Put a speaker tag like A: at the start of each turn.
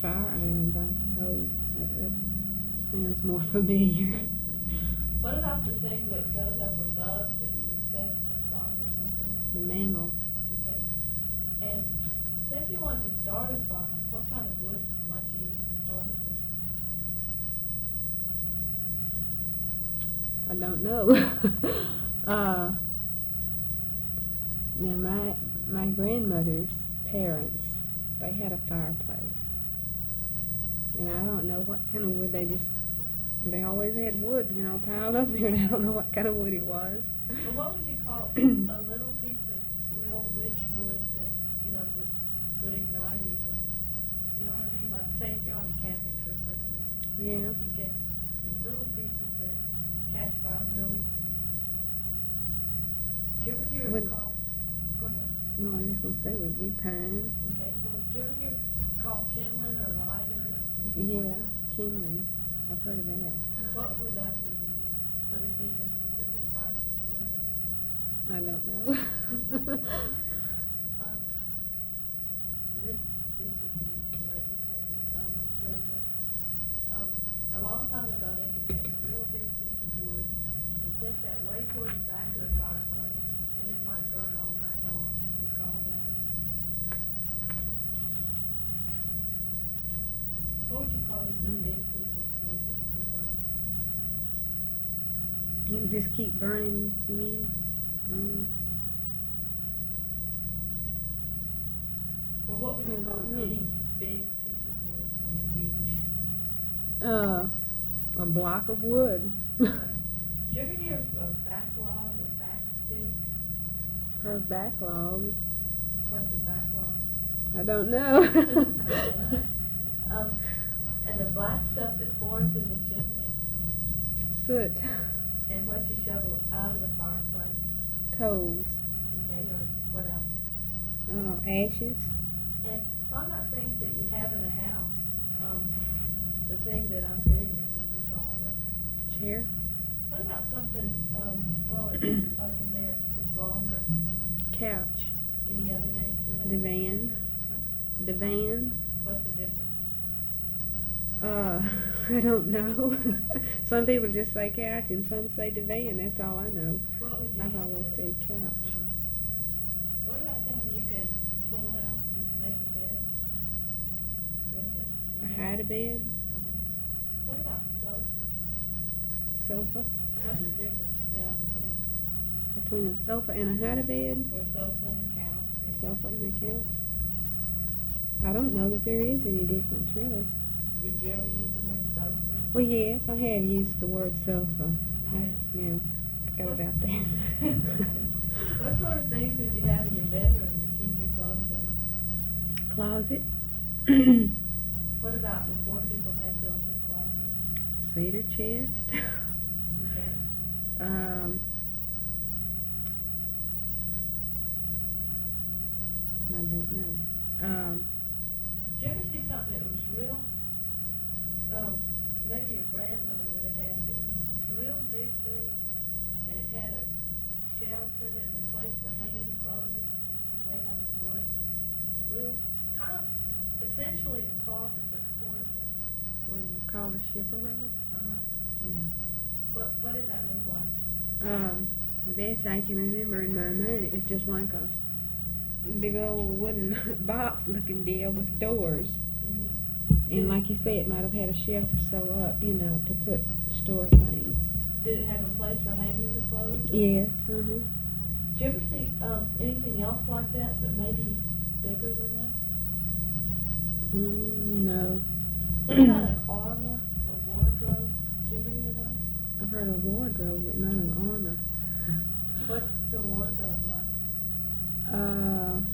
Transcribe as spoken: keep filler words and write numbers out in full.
A: fire irons, I suppose. That, that sounds more familiar.
B: What about the thing that goes up above that you set the clock or something
A: The
B: on?
A: mantle.
B: Okay. And say if you wanted to start a fire, what kind of wood might you use to start it with?
A: I don't know. uh, now my my grandmother's parents, they had a fireplace, and I don't know what kind of wood they just. They always had wood, you know, piled up there, and I don't know what kind of wood it was.
B: Well, what would you call a little piece of real rich wood that, you know, would would ignite easily? You know what I mean? Like, say if you're on a camping trip or something.
A: Yeah.
B: You get these little pieces that catch fire really. Did you ever hear
A: Would-
B: it called? Go ahead.
A: No, I was just gonna say it would be pine.
B: Okay. Well, did you ever hear it called kindling or lighter? Or anything like
A: Yeah,
B: that?
A: kindling. I've heard of that.
B: What would that be? Would it be a specific type of wood? Or?
A: I don't know.
B: Um, this this would be way before your time, I'm sure, but um, a long time ago they could take a real big piece of wood and set that way towards the back of the fireplace, and it might burn all night long. You call that? What would you call just a big piece of wood that you could burn?
A: You can just keep burning, you mean? Um,
B: Well, what would you
A: I
B: call
A: don't know.
B: any big piece of wood? I mean, huge.
A: uh, a block of wood.
B: Did you ever hear of a backlog or backstick?
A: Or backlog.
B: What's a backlog?
A: I don't know.
B: um, and the black stuff that forms in the chimney,
A: Soot.
B: and what you shovel out of the fireplace,
A: Coals.
B: okay, or what else?
A: Uh, ashes.
B: And talking about things that you have in a house, um, the thing that I'm sitting in would be called a,
A: Chair.
B: what about something, um, well, it's like in there, it's longer.
A: Couch.
B: Any other names for that?
A: Divan.
B: Huh?
A: Divan.
B: What's the difference?
A: Uh, I don't know. Some people just say couch and some say divan. That's all I know.
B: What would you
A: I've
B: use
A: always
B: for-
A: said couch.
B: Uh-huh. What about something you can pull out and make a bed with it?
A: A
B: You know?
A: hide a bed.
B: Uh-huh. What about sofa?
A: Sofa.
B: What's the difference now between
A: Between a sofa and a hide a bed.
B: or a sofa and a couch?
A: A
B: Or
A: sofa and a couch. I don't know that there is any difference really.
B: would you ever use the word sofa?
A: Well, yes, I have used the word sofa. I,
B: Okay.
A: yeah, forgot
B: What-
A: about that.
B: What sort of things did you have in your bedroom to keep your clothes in?
A: Closet.
B: What about before people had built-in closets?
A: Cedar chest.
B: Okay.
A: um, I don't know. Um,
B: Did you ever see something that was real, um, maybe your grandmother would have had it, it was this real big thing, and it had a shelf in it and a place for hanging clothes, made out of wood, real, kind of, essentially a closet, but portable.
A: what do we call a shipper robe?
B: Uh-huh.
A: Yeah.
B: What, what did that look like?
A: Um, the best I can remember in my mind, it was just like a big old wooden box looking deal with doors.
B: Mm-hmm.
A: And like you say, it might have had a shelf or so up, you know, to put, store things.
B: Did it have a place for hanging the clothes?
A: Yes, uh-huh.
B: Did you ever see, um, anything else like that, but maybe bigger than that?
A: Mm, no.
B: What about an armor or wardrobe? Did you ever hear those?
A: I've heard of wardrobe, but not an armor.
B: What's the wardrobe like?
A: Uh,